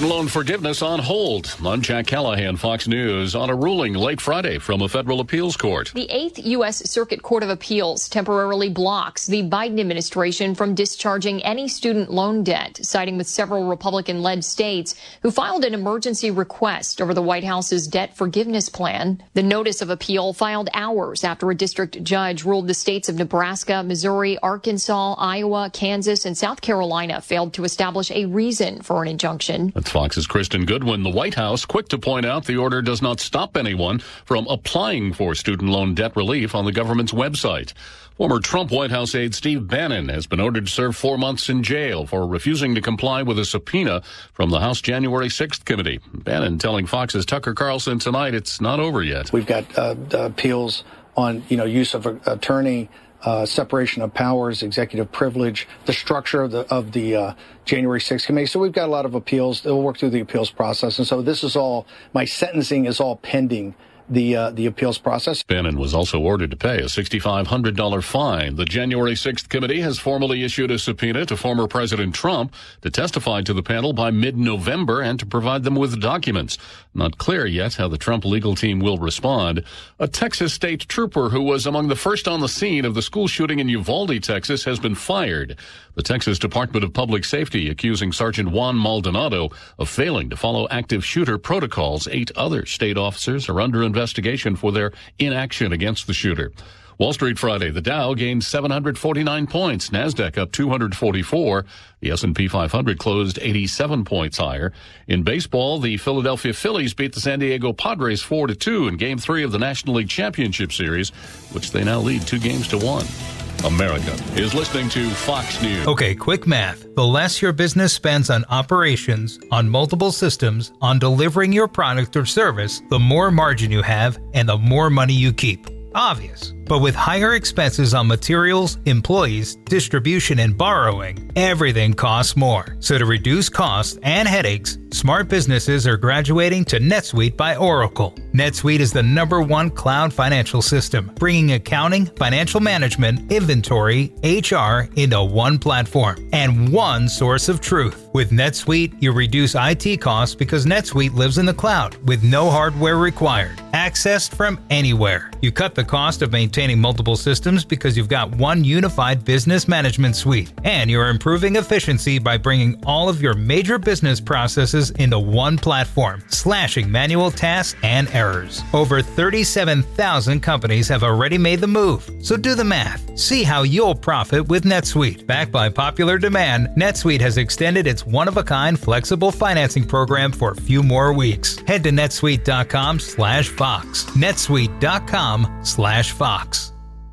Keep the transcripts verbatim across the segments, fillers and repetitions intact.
Student loan forgiveness on hold. I'm Jack Callahan, Fox News, on a ruling late Friday from a federal appeals court. The Eighth U S Circuit Court of Appeals temporarily blocks the Biden administration from discharging any student loan debt, siding with several Republican-led states who filed an emergency request over the White House's debt forgiveness plan. The notice of appeal filed hours after a district judge ruled the states of Nebraska, Missouri, Arkansas, Iowa, Kansas, and South Carolina failed to establish a reason for an injunction. That's Fox's Kristen Goodwin. The White House quick to point out the order does not stop anyone from applying for student loan debt relief on the government's website. Former Trump White House aide Steve Bannon has been ordered to serve four months in jail for refusing to comply with a subpoena from the House January sixth committee. Bannon telling Fox's Tucker Carlson tonight it's not over yet. We've got uh, appeals on, you know, use of a, attorney, Uh, separation of powers, executive privilege, the structure of the of the uh, January sixth committee. So we've got a lot of appeals. They'll work through the appeals process. And so this is all, my sentencing is all pending the uh, the appeals process. Bannon was also ordered to pay a six thousand five hundred dollars fine. The January sixth committee has formally issued a subpoena to former President Trump to testify to the panel by mid-November and to provide them with documents. Not clear yet how the Trump legal team will respond. A Texas state trooper who was among the first on the scene of the school shooting in Uvalde, Texas, has been fired. The Texas Department of Public Safety accusing Sergeant Juan Maldonado of failing to follow active shooter protocols. Eight other state officers are under investigation for their inaction against the shooter. Wall Street Friday, the Dow gained seven hundred forty-nine points, NASDAQ up two hundred forty-four. The S and P five hundred closed eighty-seven points higher. In baseball, the Philadelphia Phillies beat the San Diego Padres four to two in Game three of the National League Championship Series, which they now lead two games to one. America is listening to Fox News. Okay, quick math. The less your business spends on operations, on multiple systems, on delivering your product or service, the more margin you have and the more money you keep. Obvious. But with higher expenses on materials, employees, distribution, and borrowing, everything costs more. So to reduce costs and headaches, smart businesses are graduating to NetSuite by Oracle. NetSuite is the number one cloud financial system, bringing accounting, financial management, inventory, H R into one platform and one source of truth. With NetSuite, you reduce I T costs because NetSuite lives in the cloud with no hardware required, accessed from anywhere. You cut the cost of maintaining multiple systems because you've got one unified business management suite, and you're improving efficiency by bringing all of your major business processes into one platform, slashing manual tasks and errors. Over thirty-seven thousand companies have already made the move, so do the math. See how you'll profit with NetSuite. Backed by popular demand, NetSuite has extended its one-of-a-kind flexible financing program for a few more weeks. Head to netsuite.com slash Fox. netsuite.com slash Fox.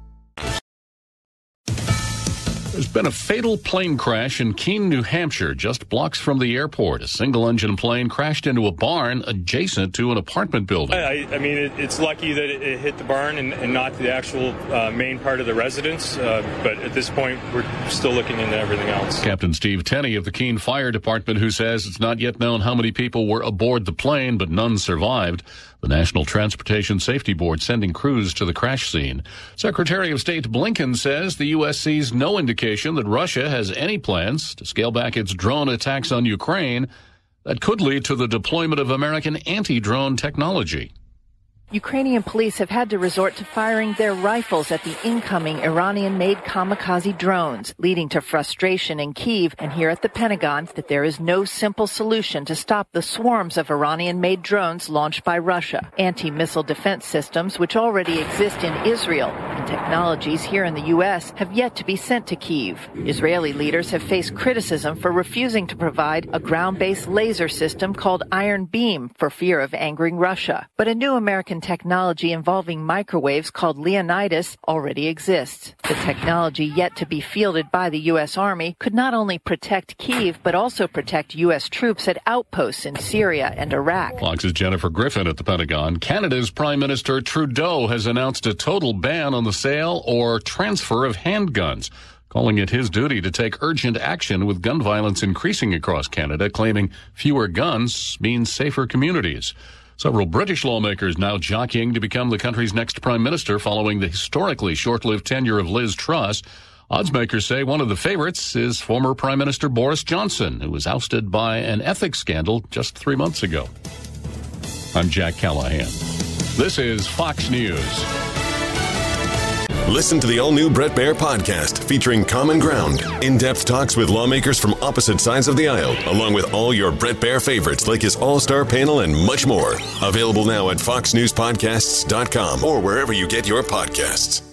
There's been a fatal plane crash in Keene, New Hampshire, just blocks from the airport. A single-engine plane crashed into a barn adjacent to an apartment building. I, I mean, it, it's lucky that it, it hit the barn and, and not the actual uh, main part of the residence, uh, but at this point, we're still looking into everything else. Captain Steve Tenney of the Keene Fire Department, who says it's not yet known how many people were aboard the plane, but none survived. The National Transportation Safety Board sending crews to the crash scene. Secretary of State Blinken says the U S sees no indication that Russia has any plans to scale back its drone attacks on Ukraine that could lead to the deployment of American anti-drone technology. Ukrainian police have had to resort to firing their rifles at the incoming Iranian-made kamikaze drones, leading to frustration in Kyiv and here at the Pentagon that there is no simple solution to stop the swarms of Iranian-made drones launched by Russia. Anti-missile defense systems, which already exist in Israel, and technologies here in the U S have yet to be sent to Kyiv. Israeli leaders have faced criticism for refusing to provide a ground-based laser system called Iron Beam for fear of angering Russia. But a new American technology involving microwaves called Leonidas already exists. The technology yet to be fielded by the U S Army could not only protect Kyiv, but also protect U S troops at outposts in Syria and Iraq. Fox's Jennifer Griffin at the Pentagon. Canada's Prime Minister Trudeau has announced a total ban on the sale or transfer of handguns, calling it his duty to take urgent action with gun violence increasing across Canada, claiming fewer guns means safer communities. Several British lawmakers now jockeying to become the country's next prime minister following the historically short-lived tenure of Liz Truss. Oddsmakers say one of the favorites is former Prime Minister Boris Johnson, who was ousted by an ethics scandal just three months ago. I'm Jack Callahan. This is Fox News. Listen to the all-new Bret Baier podcast featuring Common Ground, in-depth talks with lawmakers from opposite sides of the aisle, along with all your Bret Baier favorites like his all-star panel and much more. Available now at fox news podcasts dot com or wherever you get your podcasts.